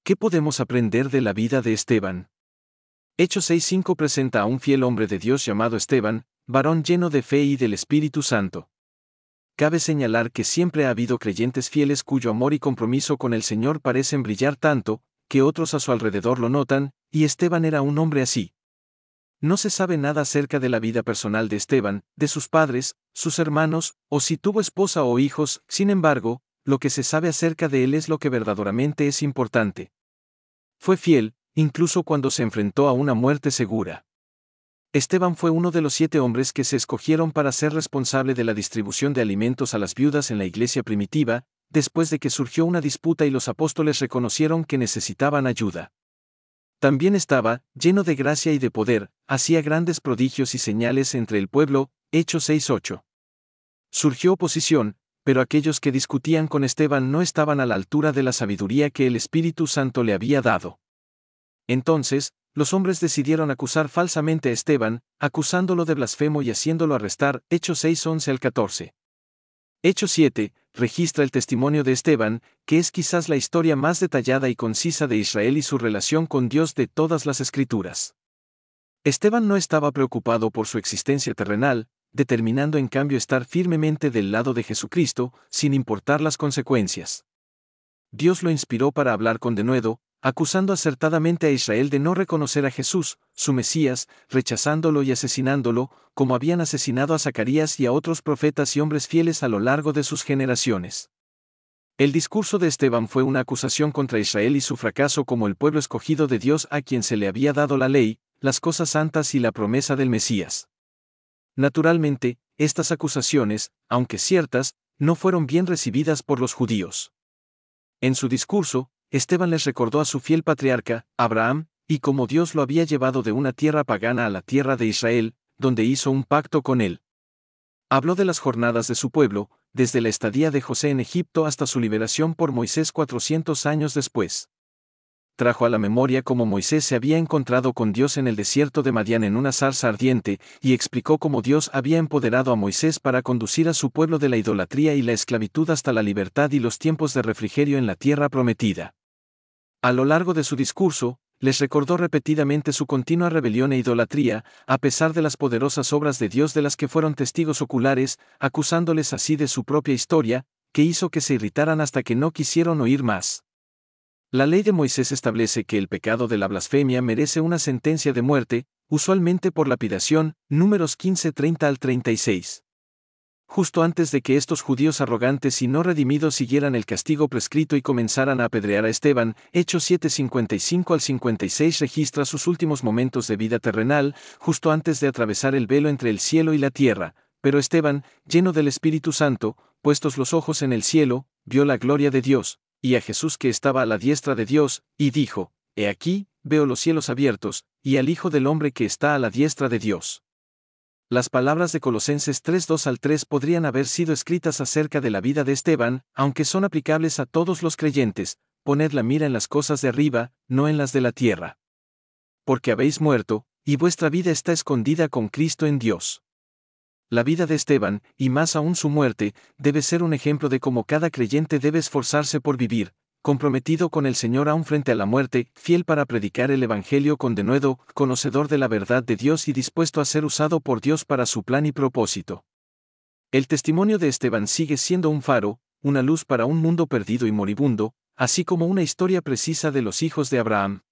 ¿Qué podemos aprender de la vida de Esteban? Hechos 6:5 presenta a un fiel hombre de Dios llamado Esteban, varón lleno de fe y del Espíritu Santo. Cabe señalar que siempre ha habido creyentes fieles cuyo amor y compromiso con el Señor parecen brillar tanto, que otros a su alrededor lo notan, y Esteban era un hombre así. No se sabe nada acerca de la vida personal de Esteban, de sus padres, sus hermanos, o si tuvo esposa o hijos. Sin embargo, lo que se sabe acerca de él es lo que verdaderamente es importante. Fue fiel, incluso cuando se enfrentó a una muerte segura. Esteban fue uno de los 7 hombres que se escogieron para ser responsable de la distribución de alimentos a las viudas en la iglesia primitiva, después de que surgió una disputa y los apóstoles reconocieron que necesitaban ayuda. También estaba, lleno de gracia y de poder, hacía grandes prodigios y señales entre el pueblo. Hechos 6:8. Surgió oposición, pero aquellos que discutían con Esteban no estaban a la altura de la sabiduría que el Espíritu Santo le había dado. Entonces, los hombres decidieron acusar falsamente a Esteban, acusándolo de blasfemo y haciéndolo arrestar. Hechos 6:11 al 14. Hechos 7 registra el testimonio de Esteban, que es quizás la historia más detallada y concisa de Israel y su relación con Dios de todas las Escrituras. Esteban no estaba preocupado por su existencia terrenal, determinando en cambio estar firmemente del lado de Jesucristo, sin importar las consecuencias. Dios lo inspiró para hablar con denuedo, acusando acertadamente a Israel de no reconocer a Jesús, su Mesías, rechazándolo y asesinándolo, como habían asesinado a Zacarías y a otros profetas y hombres fieles a lo largo de sus generaciones. El discurso de Esteban fue una acusación contra Israel y su fracaso como el pueblo escogido de Dios a quien se le había dado la ley, las cosas santas y la promesa del Mesías. Naturalmente, estas acusaciones, aunque ciertas, no fueron bien recibidas por los judíos. En su discurso, Esteban les recordó a su fiel patriarca, Abraham, y cómo Dios lo había llevado de una tierra pagana a la tierra de Israel, donde hizo un pacto con él. Habló de las jornadas de su pueblo, desde la estadía de José en Egipto hasta su liberación por Moisés 400 años después. Trajo a la memoria cómo Moisés se había encontrado con Dios en el desierto de Madián en una zarza ardiente, y explicó cómo Dios había empoderado a Moisés para conducir a su pueblo de la idolatría y la esclavitud hasta la libertad y los tiempos de refrigerio en la tierra prometida. A lo largo de su discurso, les recordó repetidamente su continua rebelión e idolatría, a pesar de las poderosas obras de Dios de las que fueron testigos oculares, acusándoles así de su propia historia, que hizo que se irritaran hasta que no quisieron oír más. La ley de Moisés establece que el pecado de la blasfemia merece una sentencia de muerte, usualmente por lapidación. Números 15:30 al 36. Justo antes de que estos judíos arrogantes y no redimidos siguieran el castigo prescrito y comenzaran a apedrear a Esteban, Hechos 7:55 al 56 registra sus últimos momentos de vida terrenal, justo antes de atravesar el velo entre el cielo y la tierra. Pero Esteban, lleno del Espíritu Santo, puestos los ojos en el cielo, vio la gloria de Dios, y a Jesús que estaba a la diestra de Dios, y dijo: He aquí, veo los cielos abiertos, y al Hijo del Hombre que está a la diestra de Dios. Las palabras de Colosenses 3:2 al 3 podrían haber sido escritas acerca de la vida de Esteban, aunque son aplicables a todos los creyentes: poned la mira en las cosas de arriba, no en las de la tierra. Porque habéis muerto, y vuestra vida está escondida con Cristo en Dios. La vida de Esteban, y más aún su muerte, debe ser un ejemplo de cómo cada creyente debe esforzarse por vivir, comprometido con el Señor aún frente a la muerte, fiel para predicar el Evangelio con denuedo, conocedor de la verdad de Dios y dispuesto a ser usado por Dios para su plan y propósito. El testimonio de Esteban sigue siendo un faro, una luz para un mundo perdido y moribundo, así como una historia precisa de los hijos de Abraham.